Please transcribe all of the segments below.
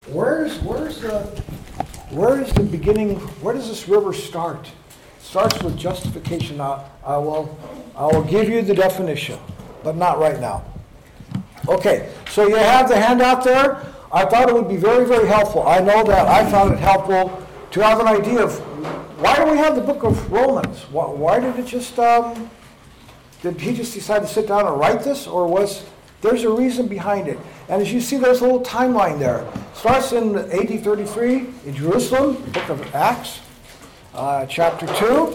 where is the beginning? Where does this river start? It starts with justification. Now, I will give you the definition, but not right now. Okay, so you have the handout there. I thought it would be very, very helpful. I know that I found it helpful to have an idea of why do we have the book of Romans? Why did it just, did he just decide to sit down and write this, or there's a reason behind it? And as you see, there's a little timeline there. It starts in AD 33 in Jerusalem, book of Acts, chapter 2.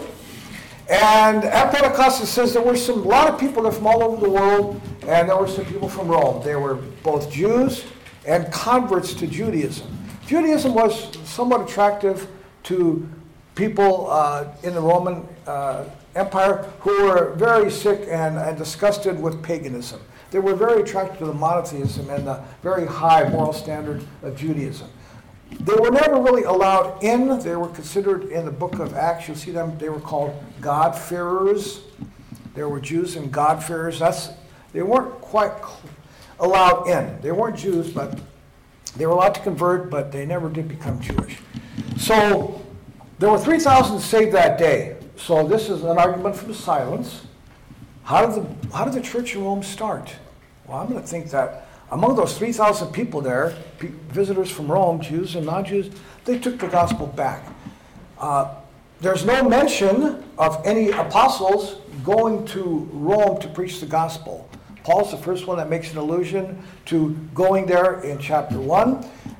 And at Pentecost, it says there were a lot of people that from all over the world, and there were some people from Rome. They were both Jews and converts to Judaism. Judaism was somewhat attractive to people in the Roman Empire who were very sick and disgusted with paganism. They were very attracted to the monotheism and the very high moral standard of Judaism. They were never really allowed in. They were considered in the book of Acts. You'll see them. They were called God-fearers. There were Jews and God-fearers. They weren't quite allowed in. They weren't Jews, but they were allowed to convert, but they never did become Jewish. So there were 3,000 saved that day. So this is an argument from silence. How did the church in Rome start? Well, I'm going to think that among those 3,000 people there, visitors from Rome, Jews and non-Jews, they took the gospel back. There's no mention of any apostles going to Rome to preach the gospel. Paul's the first one that makes an allusion to going there in chapter 1.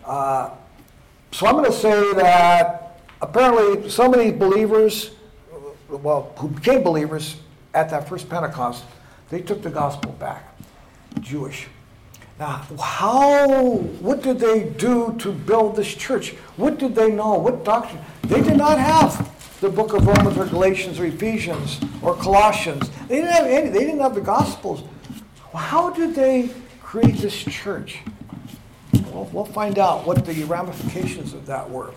So I'm going to say that apparently some of these believers, who became believers at that first Pentecost, they took the gospel back, Jewish. Now, what did they do to build this church? What did they know? What doctrine? They did not have the book of Romans or Galatians or Ephesians or Colossians. They didn't have any. They didn't have the Gospels. How did they create this church? Well, we'll find out what the ramifications of that were.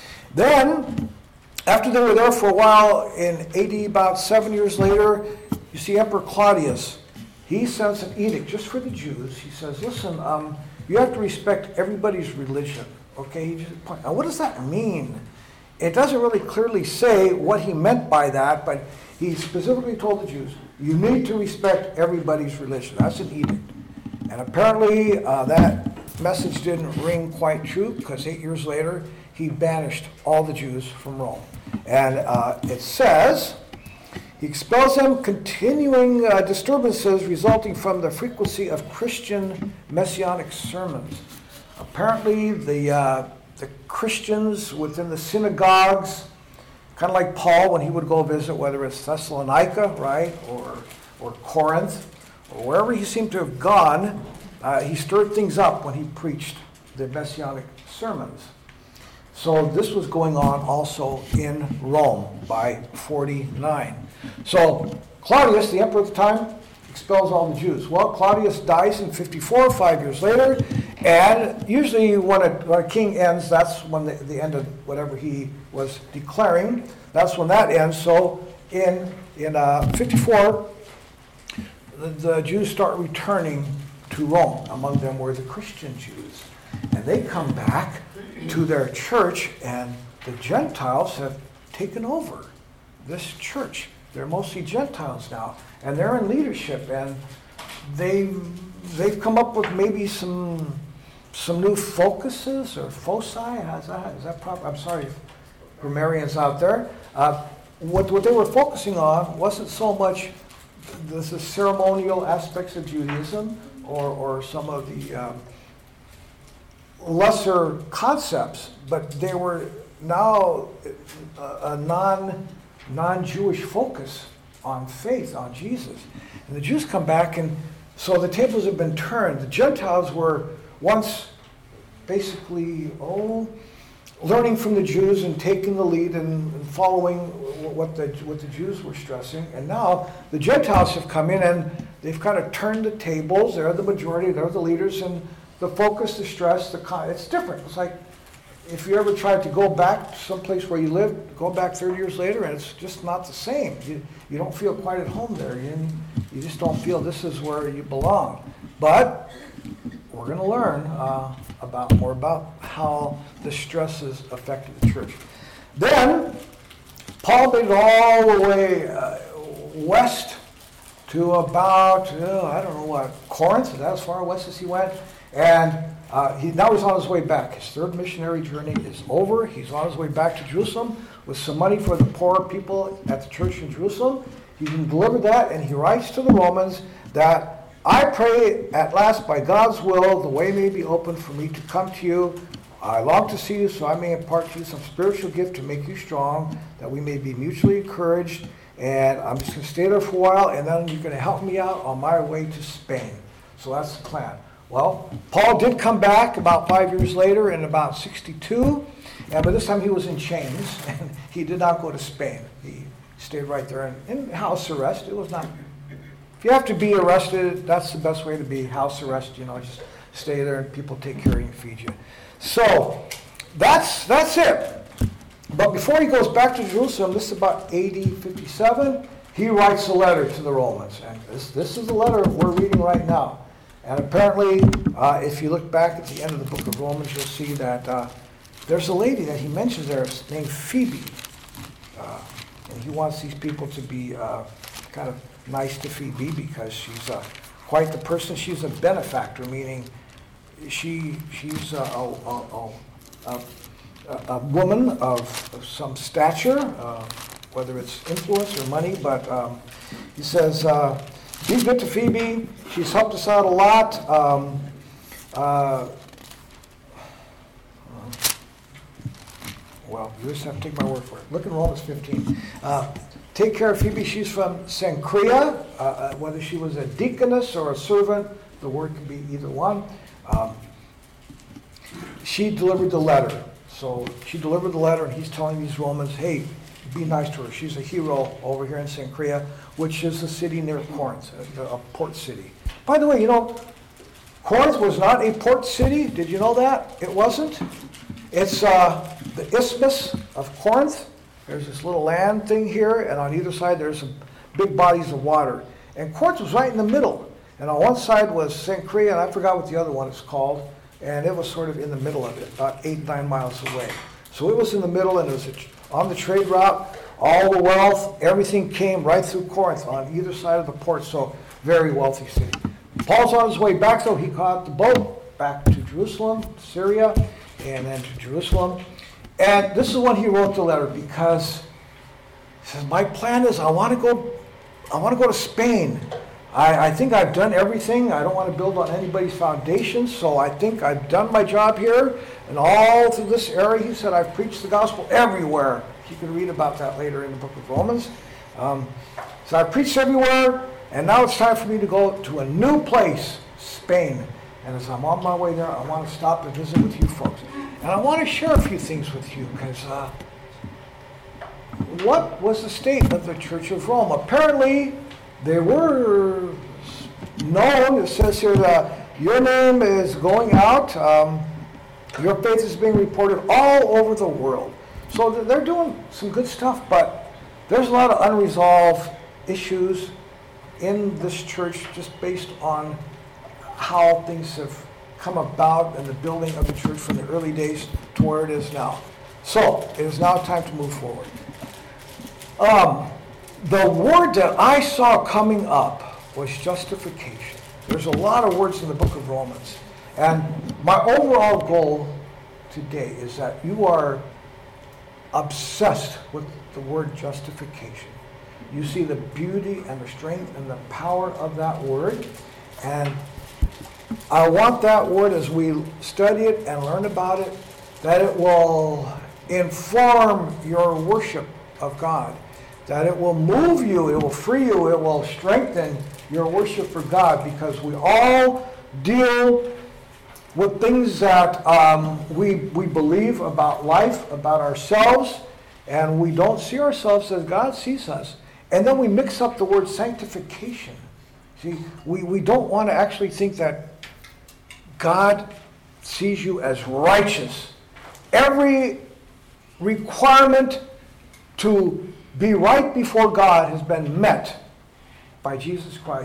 Then, after they were there for a while, in AD about 7 years later, you see Emperor Claudius. He sends an edict just for the Jews. He says, listen, you have to respect everybody's religion. Okay? Now, what does that mean? It doesn't really clearly say what he meant by that, but he specifically told the Jews, you need to respect everybody's religion. That's an edict. And apparently that message didn't ring quite true, because 8 years later, he banished all the Jews from Rome. And it says, he expels them, continuing disturbances resulting from the frequency of Christian messianic sermons. Apparently, the Christians within the synagogues, kind of like Paul when he would go visit, whether it's Thessalonica, right, or Corinth, or wherever he seemed to have gone, he stirred things up when he preached the messianic sermons. So this was going on also in Rome by 49. So Claudius, the emperor at the time, expels all the Jews. Well, Claudius dies in 54, 5 years later, and usually when a king ends, that's when the end of whatever he was declaring. That's when that ends. So in 54, the Jews start returning to Rome. Among them were the Christian Jews. And they come back to their church, and the Gentiles have taken over this church. They're mostly Gentiles now, and they're in leadership, and they've come up with maybe some new focuses or foci. Is that proper? I'm sorry, grammarians out there. What they were focusing on wasn't so much the ceremonial aspects of Judaism or some of the lesser concepts, but they were now a non-Jewish focus on faith, on Jesus. And the Jews come back, and so the tables have been turned. The Gentiles were once basically learning from the Jews and taking the lead and following what the Jews were stressing. And now the Gentiles have come in, and they've kind of turned the tables. They're the majority, they're the leaders, and the focus, the stress, it's different. It's like if you ever tried to go back to someplace where you lived, go back 30 years later, and it's just not the same. You don't feel quite at home there. You just don't feel this is where you belong. But we're going to learn more about how the stresses affected the church. Then, Paul made it all the way west to about, I don't know what, Corinth. Is that as far west as he went? And now he's on his way back. His third missionary journey is over. He's on his way back to Jerusalem with some money for the poor people at the church in Jerusalem. He can deliver that, and he writes to the Romans that I pray at last by God's will the way may be opened for me to come to you. I long to see you so I may impart to you some spiritual gift to make you strong, that we may be mutually encouraged. And I'm just going to stay there for a while, and then you're going to help me out on my way to Spain. So that's the plan. Well, Paul did come back about 5 years later in about 62, and by this time he was in chains, and he did not go to Spain. He stayed right there in house arrest. It was not, if you have to be arrested, that's the best way to be, house arrest, just stay there and people take care of you and feed you. So, that's it. But before he goes back to Jerusalem, this is about AD 57, he writes a letter to the Romans. And this is the letter we're reading right now. And apparently, if you look back at the end of the book of Romans, you'll see that there's a lady that he mentions there named Phoebe. And he wants these people to be kind of nice to Phoebe because she's quite the person. She's a benefactor, meaning she's a woman of some stature, whether it's influence or money, but he says, be good to Phoebe. She's helped us out a lot. Well, you just have to take my word for it. Look in Romans 15. Take care of Phoebe. She's from Cenchrea. Whether she was a deaconess or a servant, the word can be either one. She delivered the letter. So she delivered the letter, and he's telling these Romans, hey, be nice to her. She's a hero over here in Cenchrea, which is a city near Corinth, a port city. By the way, Corinth was not a port city. Did you know that? It wasn't. It's the Isthmus of Corinth. There's this little land thing here, and on either side there's some big bodies of water. And Corinth was right in the middle. And on one side was Cenchrea, and I forgot what the other one is called. And it was sort of in the middle of it, about 8-9 miles away. So it was in the middle, and it was on the trade route. All the wealth, everything came right through Corinth on either side of the port. So very wealthy city. Paul's on his way back, though. He caught the boat back to Jerusalem, Syria, and then to Jerusalem. And this is when he wrote the letter, because he says, my plan is I want to go to Spain. I think I've done everything. I don't want to build on anybody's foundation, so I think I've done my job here. And all through this area, he said, I've preached the gospel everywhere. You can read about that later in the book of Romans. So I preached everywhere, and now it's time for me to go to a new place, Spain. And as I'm on my way there, I want to stop and visit with you folks. And I want to share a few things with you, because what was the state of the Church of Rome? Apparently, they were known. It says here that your name is going out. Your faith is being reported all over the world. So they're doing some good stuff, but there's a lot of unresolved issues in this church just based on how things have come about in the building of the church from the early days to where it is now. So it is now time to move forward. The word that I saw coming up was justification. There's a lot of words in the book of Romans. And my overall goal today is that you are obsessed with the word justification. You see the beauty and the strength and the power of that word. And I want that word, as we study it and learn about it, that it will inform your worship of God. That it will move you, it will free you, it will strengthen your worship for God, because we all deal with things that we believe about life, about ourselves, and we don't see ourselves as God sees us. And then we mix up the word sanctification. See, we don't want to actually think that God sees you as righteous. Every requirement to be right before God has been met by Jesus Christ.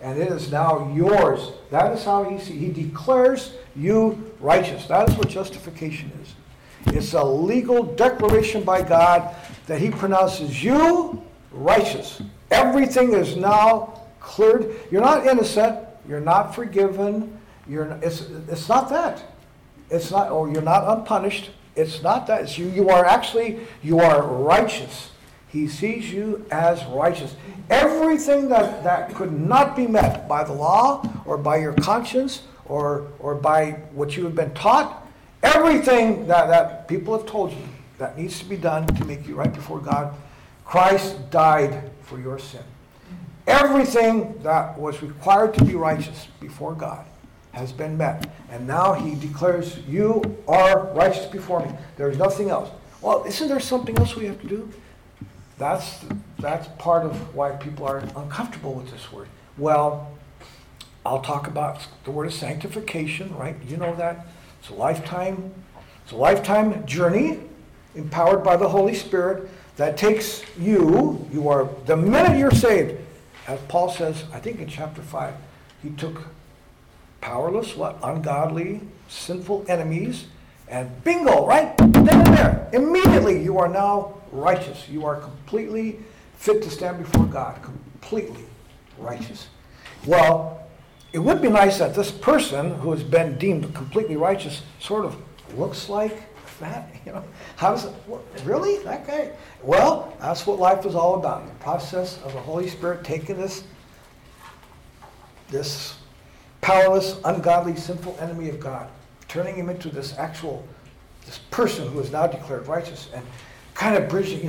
and it is now yours. That is how he declares you righteous. That is what justification is. It's a legal declaration by God that he pronounces you righteous. Everything is now cleared. You're not innocent. You're not forgiven. It's not that. It's not, or you're not unpunished. It's not that. It's you are righteous. He sees you as righteous. Everything that could not be met by the law or by your conscience or by what you have been taught, everything that people have told you that needs to be done to make you right before God, Christ died for your sin. Everything that was required to be righteous before God has been met. And now he declares, you are righteous before me. There's nothing else. Well, isn't there something else we have to do? That's part of why people are uncomfortable with this word. Well, I'll talk about the word of sanctification, right? You know that. It's a lifetime journey empowered by the Holy Spirit that takes you are, the minute you're saved, as Paul says, I think in chapter 5, he took powerless, ungodly, sinful enemies, and bingo, right then and there, immediately you are now righteous. You are completely fit to stand before God, completely righteous. Well, it would be nice that this person who has been deemed completely righteous sort of looks like that, How does it work? Really? That guy? Well, that's what life is all about. The process of the Holy Spirit taking this powerless, ungodly, sinful enemy of God, turning him into this person who is now declared righteous and kind of bridging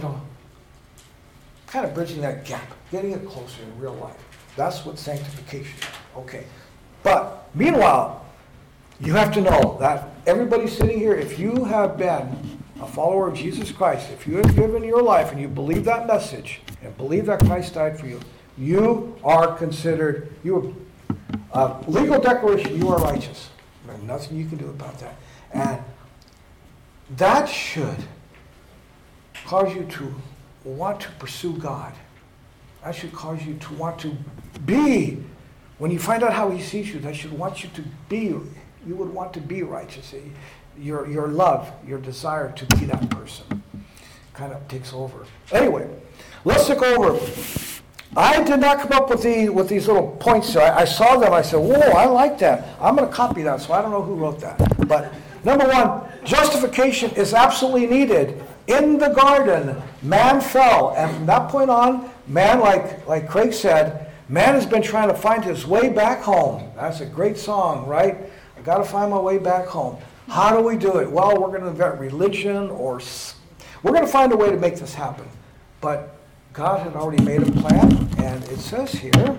that gap, getting it closer in real life. That's what sanctification is. Okay. But meanwhile, you have to know that everybody sitting here, if you have been a follower of Jesus Christ, if you have given your life and you believe that message and believe that Christ died for you, you are considered, legal declaration, you are righteous. There's nothing you can do about that. And that should cause you to want to pursue God. That should cause you to want to be, when you find out how he sees you, that should want you to be, you would want to be righteous. Your love, your desire to be that person kind of takes over. Anyway, let's look over. I did not come up with these little points. I saw them. I said, whoa, I like that. I'm going to copy that, so I don't know who wrote that. But number one, justification is absolutely needed. In the garden, man fell. And from that point on, man, like Craig said, man has been trying to find his way back home. That's a great song, right? I got to find my way back home. How do we do it? Well, we're going to invent religion, or we're going to find a way to make this happen. But God had already made a plan, and it says here,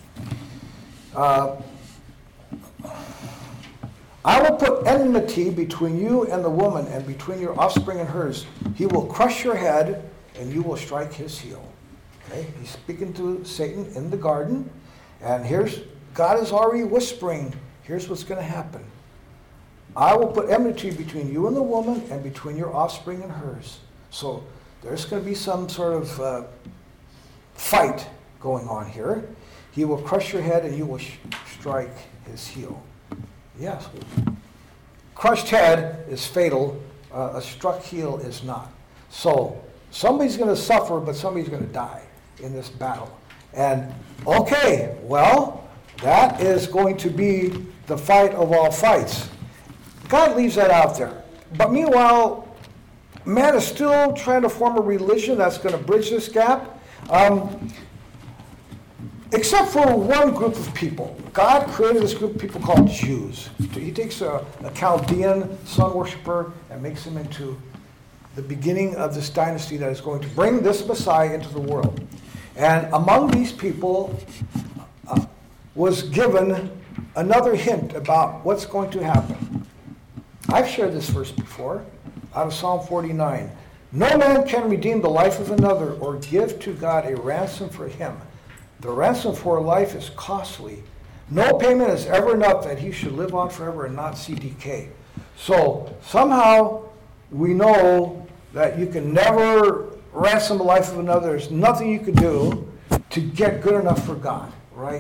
I will put enmity between you and the woman, and between your offspring and hers. He will crush your head, and you will strike his heel. Okay? He's speaking to Satan in the garden, and God is already whispering, here's what's going to happen. I will put enmity between you and the woman, and between your offspring and hers. So there's going to be some sort of fight going on here. He will crush your head, and you will strike his heel. Yes. Crushed head is fatal. A struck heel is not. So somebody's going to suffer, but somebody's going to die in this battle. And okay, well, that is going to be the fight of all fights. God leaves that out there. But meanwhile, man is still trying to form a religion that's going to bridge this gap. Except for one group of people. God created this group of people called Jews. He takes a Chaldean sun worshiper and makes him into the beginning of this dynasty that is going to bring this Messiah into the world. And among these people was given another hint about what's going to happen. I've shared this verse before, out of Psalm 49. No man can redeem the life of another or give to God a ransom for him. The ransom for a life is costly. No payment is ever enough that he should live on forever and not see decay. So somehow we know that you can never ransom the life of another. There's nothing you can do to get good enough for God, right?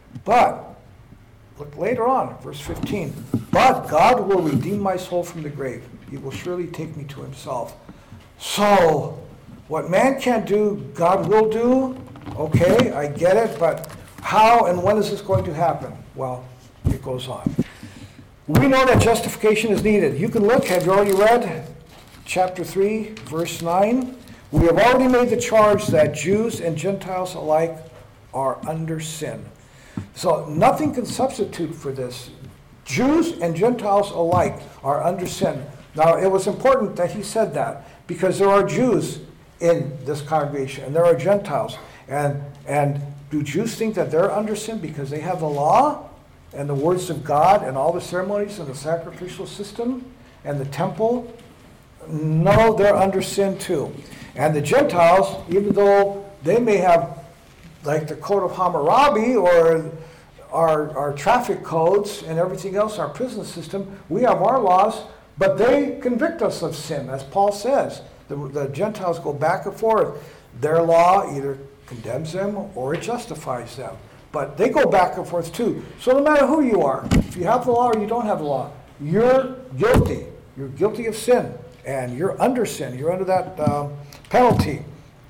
But, look later on, verse 15. But God will redeem my soul from the grave. He will surely take me to himself. So, what man can't do, God will do. Okay, I get it, but how and when is this going to happen? Well, it goes on. We know that justification is needed. You can look, have you already read chapter 3, verse 9? We have already made the charge that Jews and Gentiles alike are under sin. So nothing can substitute for this. Jews and Gentiles alike are under sin. Now, it was important that he said that because there are Jews in this congregation and there are Gentiles. And do Jews think that they're under sin because they have the law and the words of God and all the ceremonies and the sacrificial system and the temple? No, they're under sin too. And the Gentiles, even though they may have like the Code of Hammurabi or our traffic codes and everything else, our prison system, we have our laws, but they convict us of sin, as Paul says. The Gentiles go back and forth. Their law either condemns them or it justifies them. But they go back and forth too. So no matter who you are, if you have the law or you don't have the law, you're guilty. You're guilty of sin. And you're under sin. You're under that penalty.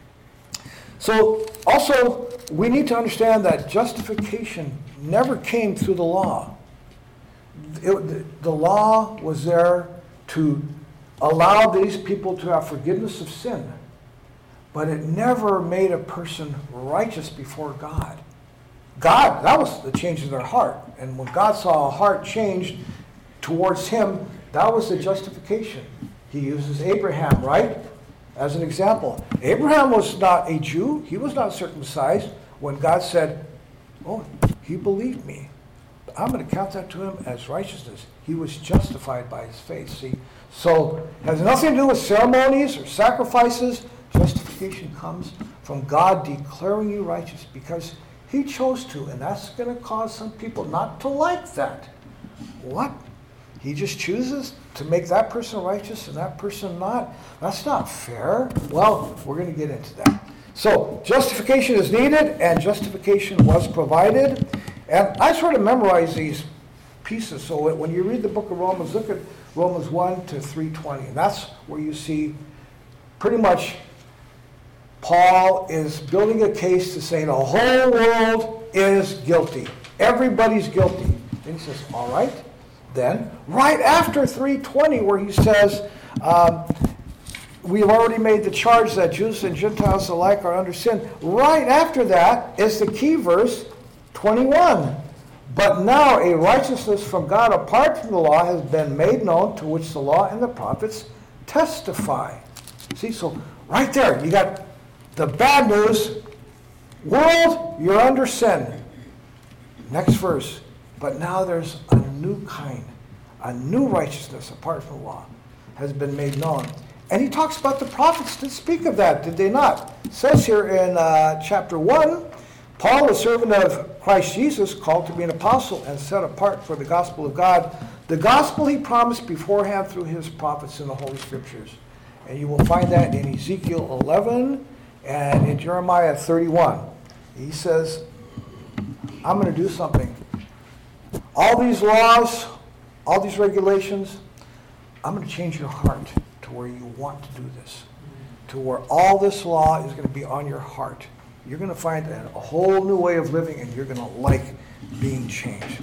So also, we need to understand that justification never came through the law. The law was there to allow these people to have forgiveness of sin. But it never made a person righteous before God. God, that was the change in their heart. And when God saw a heart changed towards him, that was the justification. He uses Abraham, right, as an example. Abraham was not a Jew. He was not circumcised. When God said, oh, he believed me, I'm going to count that to him as righteousness. He was justified by his faith, see. So it has nothing to do with ceremonies or sacrifices. Justification comes from God declaring you righteous because he chose to, and that's going to cause some people not to like that. What? He just chooses to make that person righteous and that person not? That's not fair. Well, we're going to get into that. So, justification is needed, and justification was provided. And I sort of memorize these pieces. So when you read the book of Romans, look at Romans 1 to 3:20. And that's where you see pretty much Paul is building a case to say the whole world is guilty. Everybody's guilty. And he says, all right. Then, right after 3:20, where he says, we have already made the charge that Jews and Gentiles alike are under sin. Right after that is the key verse, 21. But now a righteousness from God apart from the law has been made known, to which the law and the prophets testify. See, so right there, you got the bad news. World, you're under sin. Next verse. But now there's a new kind, a new righteousness apart from the law has been made known. And he talks about the prophets that speak of that, did they not? It says here in chapter 1, Paul, a servant of Christ Jesus, called to be an apostle and set apart for the gospel of God, the gospel he promised beforehand through his prophets in the Holy Scriptures. And you will find that in Ezekiel 11 and in Jeremiah 31. He says, I'm going to do something. All these laws, all these regulations, I'm going to change your heart to where you want to do this, to where all this law is going to be on your heart. You're going to find a whole new way of living, and you're going to like being changed.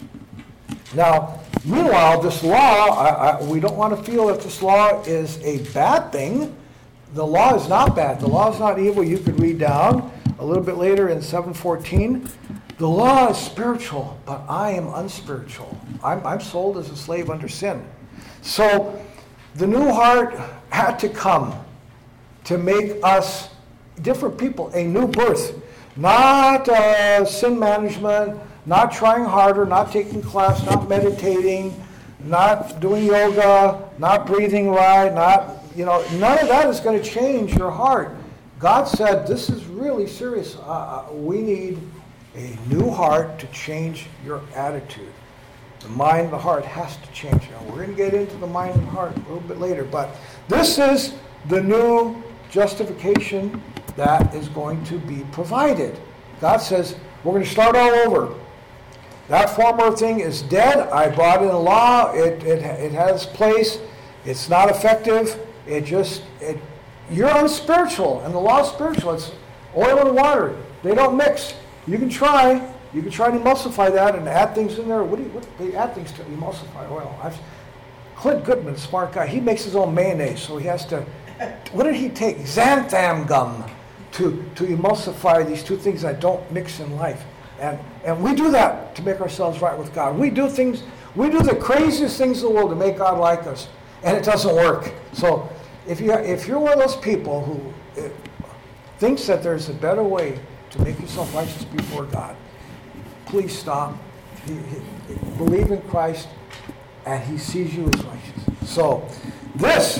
Now, meanwhile, this law, we don't want to feel that this law is a bad thing. The law is not bad. The law is not evil. You could read down a little bit later in 7:14. The law is spiritual, but I am unspiritual. I'm sold as a slave under sin. So the new heart had to come to make us different people, a new birth. Not sin management, not trying harder, not taking class, not meditating, not doing yoga, not breathing right, none of that is going to change your heart. God said, this is really serious. We need a new heart to change your attitude. The mind, the heart has to change. Now, we're going to get into the mind and heart a little bit later, but this is the new justification that is going to be provided. God says, we're going to start all over. That former thing is dead. I brought in a law. It has place. It's not effective. You're unspiritual, and the law is spiritual. It's oil and water. They don't mix. You can try. You can try to emulsify that and add things in there. They add things to emulsify oil? Clint Goodman, smart guy. He makes his own mayonnaise, so he has to. What did he take? Xanthan gum to emulsify these two things that don't mix in life. And we do that to make ourselves right with God. We do the craziest things in the world to make God like us, and it doesn't work. So if you're one of those people who thinks that there's a better way to make yourself righteous before God, please stop. Believe in Christ, and He sees you as righteous. So this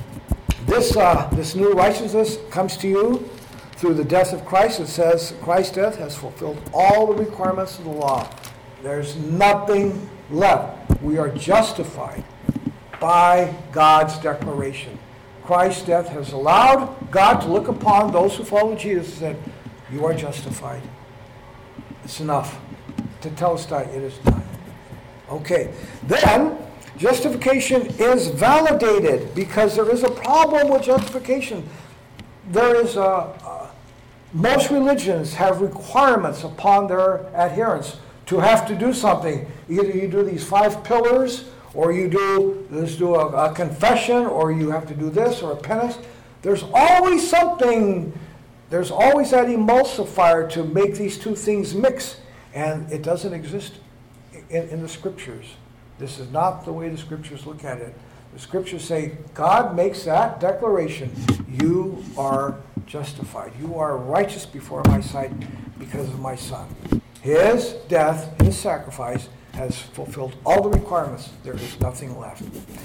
new righteousness comes to you through the death of Christ. It says Christ's death has fulfilled all the requirements of the law. There's nothing left. We are justified by God's declaration. Christ's death has allowed God to look upon those who follow Jesus and said, you are justified. It's enough. Tetelestai, it is done. Okay. Then, justification is validated because there is a problem with justification. There is most religions have requirements upon their adherents to have to do something. Either you do these 5 pillars, or you do a confession, or you have to do this, or a penance. There's always something, there's always that emulsifier to make these two things mix, and it doesn't exist in the Scriptures. This is not the way the Scriptures look at it. The Scriptures say, God makes that declaration. You are justified. You are righteous before my sight because of my Son. His death, His sacrifice, has fulfilled all the requirements. There is nothing left.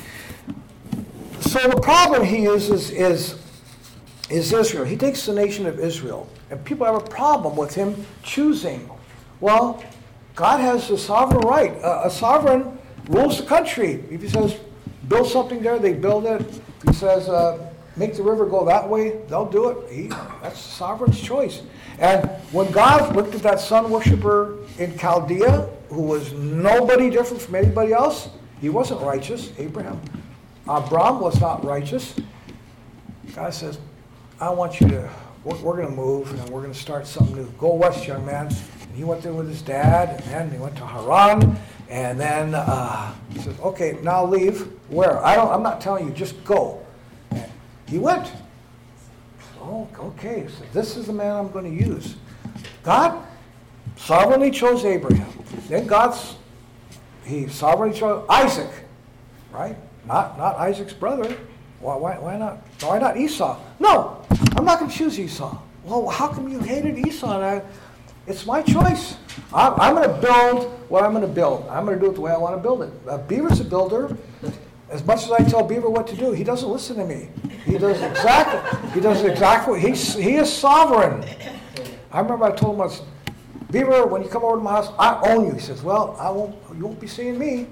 So the problem he uses is Israel. He takes the nation of Israel, and people have a problem with him choosing. Well, God has the sovereign right. A sovereign rules the country. If He says, build something there, they build it. If He says, make the river go that way, they'll do it. That's the sovereign's choice. And when God looked at that sun worshiper in Chaldea, who was nobody different from anybody else, he wasn't righteous. Abraham was not righteous. God says, I want you to, we're going to move, and we're going to start something new. Go west, young man. And he went there with his dad, and then he went to Haran, and then he says, okay, now leave. Where? I'm not telling you, just go. And he went. Oh, okay, so this is the man I'm going to use. God sovereignly chose Abraham. Then He sovereignly chose Isaac, right? Not Isaac's brother. Why not? Why not Esau? No, I'm not going to choose Esau. Well, how come you hated Esau? It's my choice. I'm going to build what I'm going to build. I'm going to do it the way I want to build it. Beaver's a builder. As much as I tell Beaver what to do, he doesn't listen to me. He does exactly. He is sovereign. I remember I told him once, Beaver, when you come over to my house, I own you. He says, well, you won't be seeing me.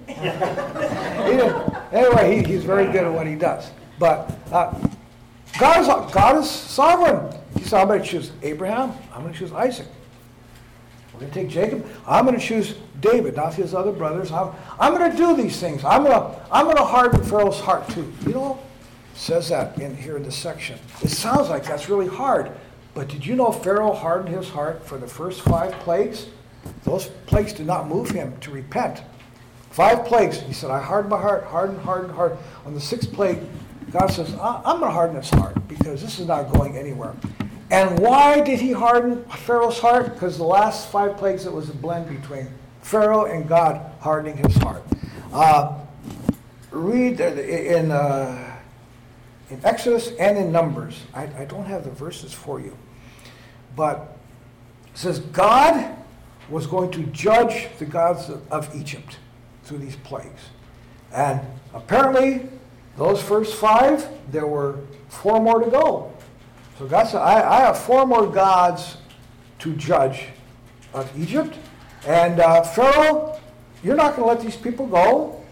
Anyway, he's very good at what he does. But God is sovereign. He said, I'm going to choose Abraham. I'm going to choose Isaac. We're going to take Jacob. I'm going to choose David, not his other brothers. I'm going to do these things. I'm going to harden Pharaoh's heart too. You know, it says that here in this section. It sounds like that's really hard. But did you know Pharaoh hardened his heart for the first 5 plagues? Those plagues did not move him to repent. 5 plagues. He said, I hardened my heart, hardened. On the 6th plague, God says, I'm going to harden his heart because this is not going anywhere. And why did he harden Pharaoh's heart? Because the last 5 plagues, it was a blend between Pharaoh and God hardening his heart. Read in Exodus and in Numbers. I don't have the verses for you. But it says God was going to judge the gods of Egypt through these plagues. And apparently, those first 5, there were 4 more to go. So God said, I have 4 more gods to judge of Egypt. And Pharaoh, you're not going to let these people go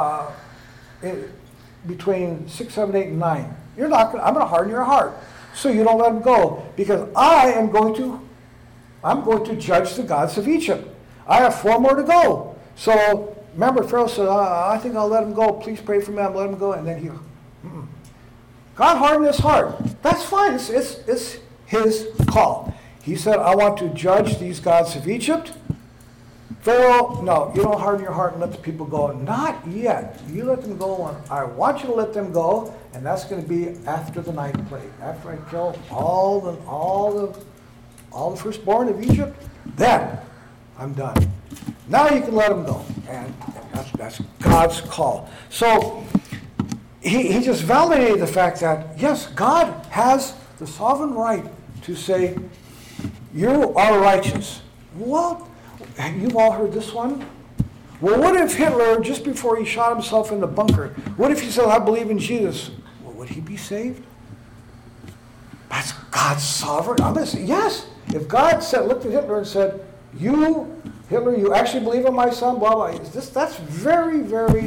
between 6, 7, 8, and 9. I'm going to harden your heart. So you don't let them go. Because I'm going to judge the gods of Egypt. I have 4 more to go. So remember, Pharaoh said, I think I'll let him go. Please pray for me. I'll let him go. And then God hardened his heart. That's fine. It's his call. He said, I want to judge these gods of Egypt. Pharaoh, no, you don't harden your heart and let the people go. Not yet. You let them go. I want you to let them go, and that's going to be after the 9th plague. After I kill all the firstborn of Egypt, then I'm done. Now you can let them go. And that's God's call. So he just validated the fact that, yes, God has the sovereign right to say, you are righteous. Well, you've all heard this one. Well, what if Hitler, just before he shot himself in the bunker, what if he said, I believe in Jesus? Well, would he be saved? That's God's sovereign. I'm going to say, yes. If God looked at Hitler and said, you, Hitler, you actually believe in my son, blah, blah. That's very, very,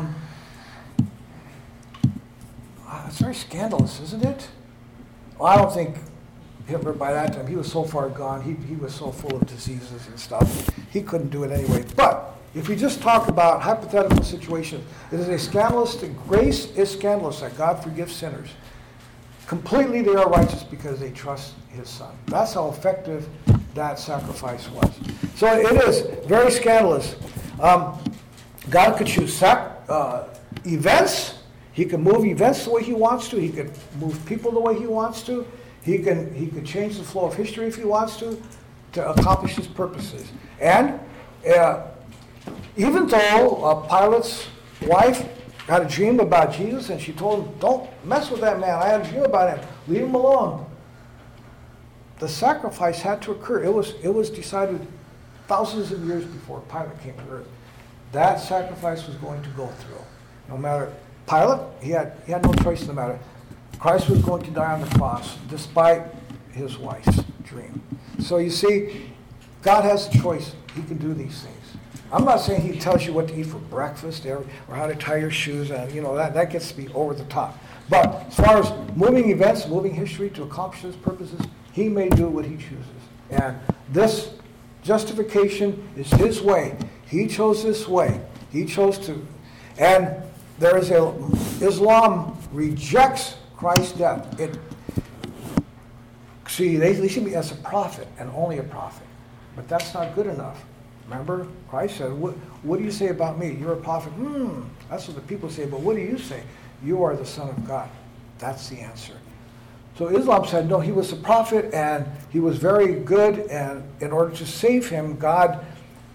it's very scandalous, isn't it? Well, I don't think Hitler, by that time, he was so far gone, he was so full of diseases and stuff, he couldn't do it anyway. But if we just talk about hypothetical situations, it is a scandalous, grace is scandalous that God forgives sinners. Completely they are righteous because they trust his son. That's how effective that sacrifice was. So it is very scandalous. God could choose events. He can move events the way he wants to. He could move people the way he wants to. He could change the flow of history if he wants to accomplish his purposes. And even though Pilate's wife had a dream about Jesus, and she told him, don't mess with that man. I had a dream about him. Leave him alone. The sacrifice had to occur. It was decided thousands of years before Pilate came to earth. That sacrifice was going to go through. No matter Pilate, he had no choice in the matter. Christ was going to die on the cross, despite his wife's dream. So you see, God has a choice. He can do these things. I'm not saying he tells you what to eat for breakfast or how to tie your shoes, and that gets to be over the top. But as far as moving events, moving history to accomplish his purposes, he may do what he chooses. And this justification is his way. He chose this way. He chose to. And there is Islam rejects Christ's death. They see me as a prophet and only a prophet. But that's not good enough. Remember, Christ said, what do you say about me? You're a prophet. That's what the people say, but what do you say? You are the Son of God. That's the answer. So Islam said, no, he was a prophet and he was very good, and in order to save him, God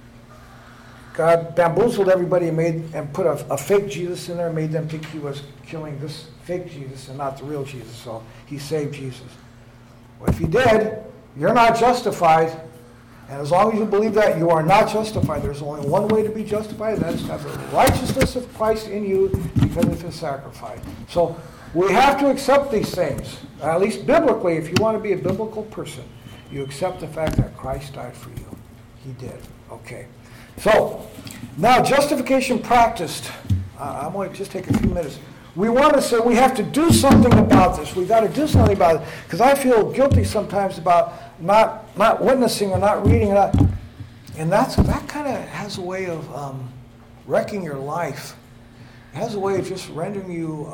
bamboozled everybody and put a fake Jesus in there and made them think he was killing this fake Jesus and not the real Jesus. So he saved Jesus. Well, if he did, you're not justified. And as long as you believe that, you are not justified. There's only one way to be justified, and that is to have the righteousness of Christ in you because of his sacrifice. So we have to accept these things, at least biblically. If you want to be a biblical person, you accept the fact that Christ died for you. He did. Okay. So now justification practiced. I'm going to just take a few minutes. We want to say we have to do something about this. We've got to do something about it, because I feel guilty sometimes about not witnessing or not reading. And that kind of has a way of wrecking your life. It has a way of just rendering you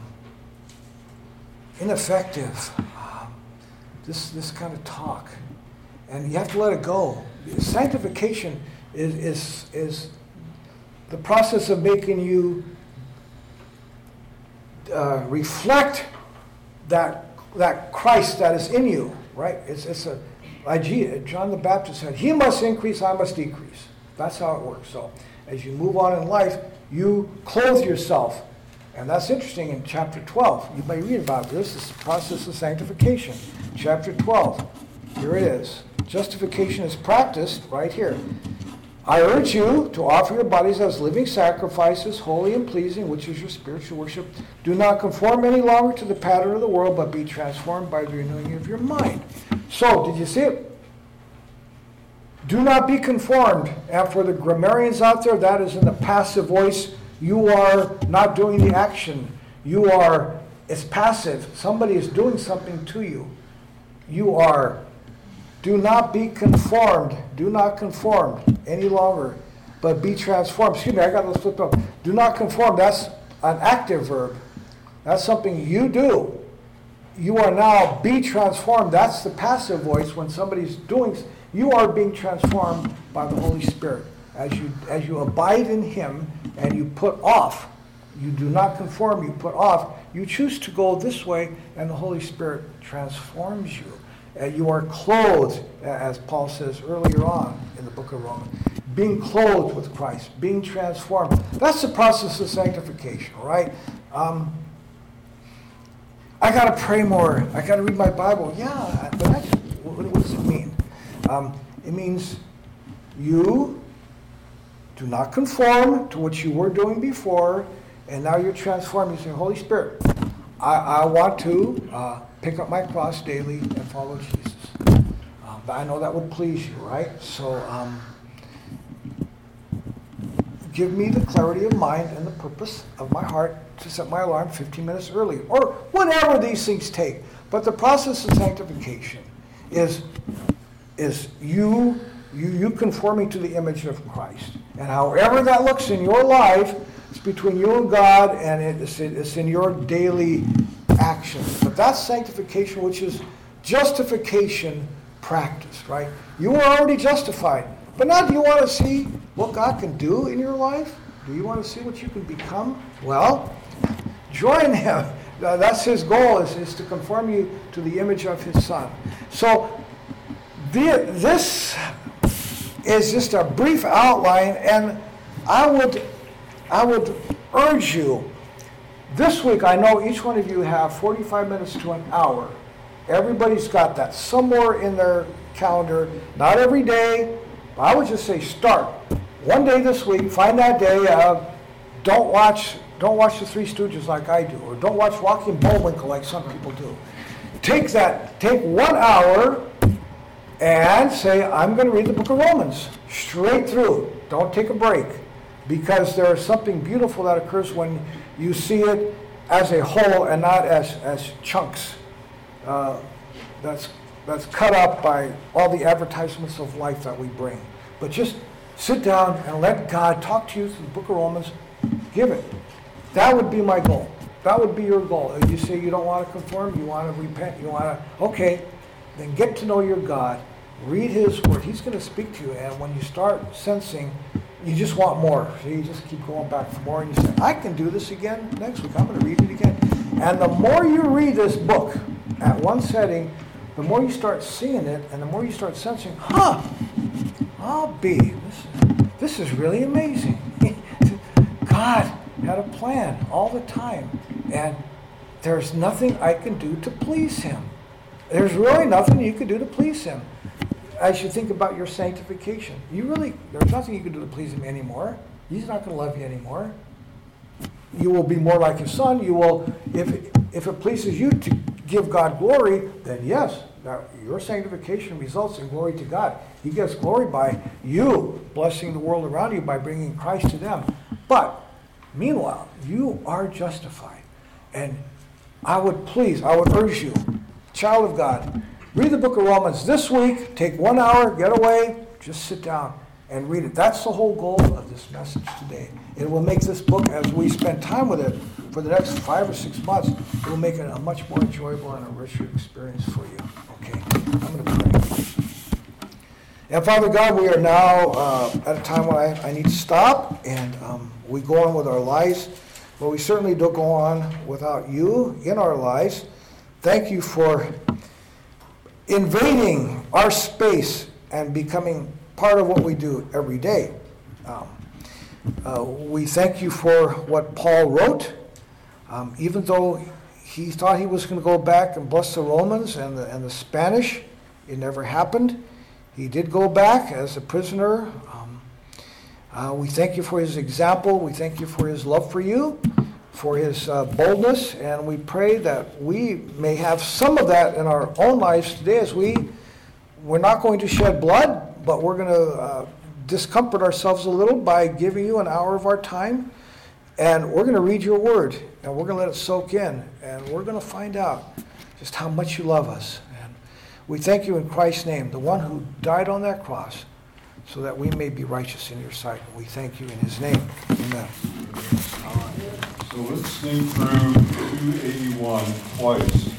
ineffective. This kind of talk. And you have to let it go. Sanctification is the process of making you reflect that Christ that is in you, right? Like John the Baptist said, he must increase, I must decrease. That's how it works. So as you move on in life, you clothe yourself. And that's interesting in chapter 12. You may read about this process of sanctification. Chapter 12. Here it is. Justification is practiced right here. I urge you to offer your bodies as living sacrifices, holy and pleasing, which is your spiritual worship. Do not conform any longer to the pattern of the world, but be transformed by the renewing of your mind. So, did you see it? Do not be conformed. And for the grammarians out there, that is in the passive voice. You are not doing the action. It's passive. Somebody is doing something to you. You are Do not be conformed. Do not conform any longer, but be transformed. Excuse me, I got this flipped up. Do not conform. That's an active verb. That's something you do. You are now be transformed. That's the passive voice when somebody's doing. You are being transformed by the Holy Spirit. As you abide in Him and you put off. You do not conform, you put off. You choose to go this way, and the Holy Spirit transforms you. You are clothed, as Paul says earlier on in the book of Romans, being clothed with Christ, being transformed. That's the process of sanctification, all right? I got to pray more. I got to read my Bible. Yeah, but what does it mean? It means you do not conform to what you were doing before, and now you're transformed. You say, Holy Spirit, I want to pick up my cross daily and follow Jesus. But I know that would please you, right? So give me the clarity of mind and the purpose of my heart to set my alarm 15 minutes early, or whatever these things take. But the process of sanctification is you conforming to the image of Christ. And however that looks in your life, it's between you and God, and it's in your daily actions. But that's sanctification, which is justification practice, right? You are already justified. But now do you want to see what God can do in your life? Do you want to see what you can become? Well, join Him. That's His goal, is to conform you to the image of His Son. So this is just a brief outline, and I would urge you, this week I know each one of you have 45 minutes to an hour. Everybody's got that somewhere in their calendar, not every day, but I would just say start. One day this week, find that day, don't watch the Three Stooges like I do, or don't watch Rocky and Bullwinkle like some people do. Take 1 hour and say, I'm going to read the book of Romans straight through. Don't take a break, because there's something beautiful that occurs when you see it as a whole and not as chunks that's cut up by all the advertisements of life that we bring. But just sit down and let God talk to you through the book of Romans. Give it. That would be my goal. That would be your goal. If you say you don't want to conform, you want to repent, you want to, okay, then get to know your God. Read His Word. He's going to speak to you. And when you start sensing, you just want more. So you just keep going back for more. And you say, I can do this again next week. I'm going to read it again. And the more you read this book at one setting, the more you start seeing it, and the more you start sensing, this is really amazing. God had a plan all the time. And there's nothing I can do to please Him. There's really nothing you can do to please Him. As you think about your sanctification, there's nothing you can do to please Him anymore. He's not going to love you anymore. You will be more like His Son. You will, if it pleases you to give God glory, then yes, your sanctification results in glory to God. He gets glory by you blessing the world around you by bringing Christ to them. But meanwhile, you are justified. And I would urge you, child of God, read the book of Romans this week. Take 1 hour, get away, just sit down and read it. That's the whole goal of this message today. It will make this book, as we spend time with it for the next 5 or 6 months, it will make it a much more enjoyable and a richer experience for you. Okay, I'm going to pray. And Father God, we are now at a time when I need to stop, and we go on with our lives, but we certainly don't go on without you in our lives. Thank you for invading our space and becoming part of what we do every day. We thank you for what Paul wrote. Even though he thought he was going to go back and bless the Romans and the Spanish, it never happened. He did go back as a prisoner. We thank you for his example. We thank you for his love for you, for his boldness, and we pray that we may have some of that in our own lives today, as we're not going to shed blood, but we're going to discomfort ourselves a little by giving you an hour of our time, and we're going to read your word, and we're going to let it soak in, and we're going to find out just how much you love us. And We thank you in Christ's name, the one who died on that cross, so that we may be righteous in your sight. We thank you in his name. Amen. So let's sing through 281 twice.